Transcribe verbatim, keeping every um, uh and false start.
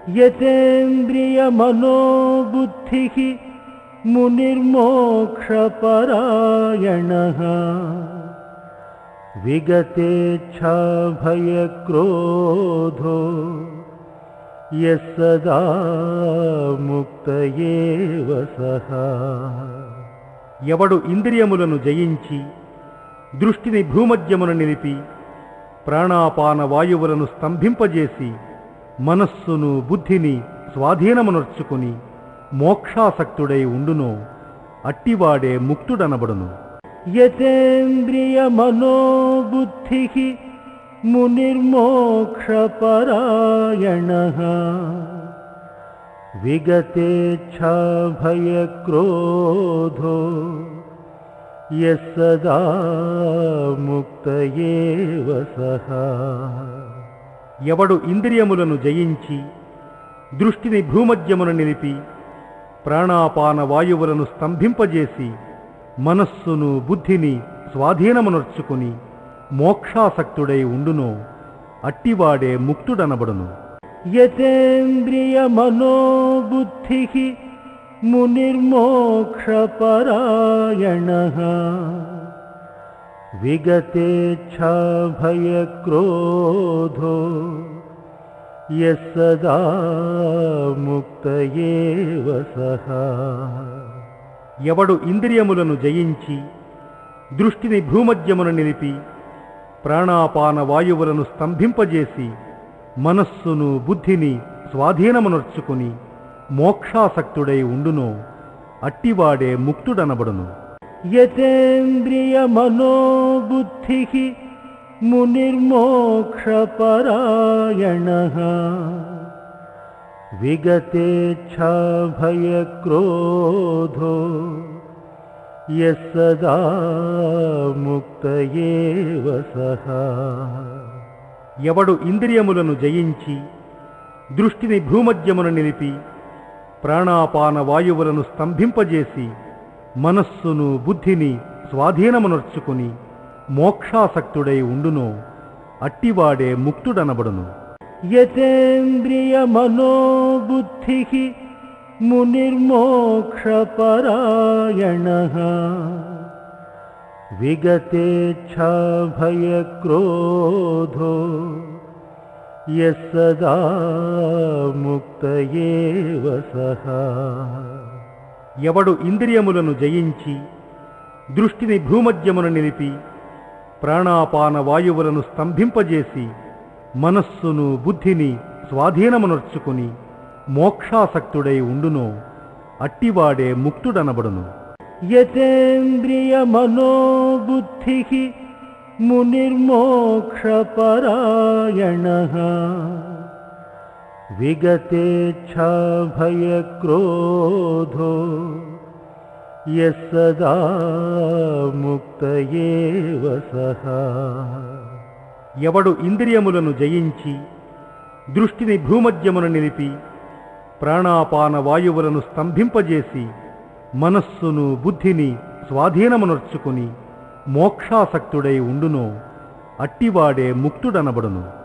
యతేంద్రియ మనోబుద్ధిః మునిర్మోక్షపరాయణః విగతేచ్ఛా భయక్రోధో యః సదా ముక్త ఏవ సః. ఎవడు ఇంద్రియములను జయించి దృష్టిని భూమధ్యమున నిలిపి ప్రాణాపాన వాయువులను స్తంభింపజేసి మనస్సును బుద్ధిని స్వాధీనమునర్చుకుని మోక్షాసక్తుడై ఉండునో అట్టివాడే ముక్తుడనబడును. యతేంద్రియ మనోబుద్ధిః మునిర్మోక్షపరాయణః విగతేచ్ఛా భయక్రోధో యః సదా ముక్త ఏవ సః. ఎవడు ఇంద్రియములను జయించి దృష్టిని భూమధ్యమున నిలిపి ప్రాణాపాన వాయువులను స్తంభింపజేసి మనస్సును బుద్ధిని స్వాధీనమునర్చుకుని మోక్షాసక్తుడై ఉండునో అట్టివాడే ముక్తుడనబడును. యతేంద్రియ మనోబుద్ధిః మునిర్మోక్షపరాయణః విగతేచ్ఛా భయక్రోధో యః సదా ముక్త ఏవ సః. ఎవడు ఇంద్రియములను జయించి దృష్టిని భూమధ్యమున నిలిపి ప్రాణాపాన వాయువులను స్తంభింపజేసి మనస్సును బుద్ధిని స్వాధీనమునర్చుకుని మోక్షాసక్తుడై ఉండునో అట్టివాడే ముక్తుడనబడును. యతేంద్రియ మనోబుద్ధిః మునిర్మోక్షపరాయణః విగతేచ్ఛా భయక్రోధో యః సదా ముక్త ఏవ సః. ఎవడు ఇంద్రియములను జయించి దృష్టిని భూమధ్యమున నిలిపి ప్రాణాపాన వాయువులను స్తంభింపజేసి మనస్సును బుద్ధిని స్వాధీనమునర్చుకుని మోక్షాసక్తుడై ఉండునో అట్టివాడే ముక్తుడనబడును. యతేంద్రియ మనోబుద్ధిః మునిర్మోక్షపరాయణః విగతేచ్ఛా భయక్రోధో యః సదా ముక్త ఏవ సః. ఎవడు ఇంద్రియములను జయించి దృష్టిని భూమధ్యమున నిలిపి ప్రాణాపాన వాయువులను స్తంభింపజేసి మనస్సును బుద్ధిని స్వాధీనమునర్చుకుని మోక్షాసక్తుడై ఉండునో అట్టివాడే ముక్తుడనబడును. యతేంద్రియ మనోబుద్ధిః మునిర్మోక్షపరాయణః విగతేచ్ఛా భయక్రోధో యః సదా ముక్త ఏవ సః. ఎవడు ఇంద్రియములను జయించి దృష్టిని భూమధ్యమున నిలిపి ప్రాణాపాన వాయువులను స్తంభింపజేసి మనస్సును బుద్ధిని స్వాధీనమునర్చుకుని మోక్షాసక్తుడై ఉండునో అట్టివాడే ముక్తుడనబడును.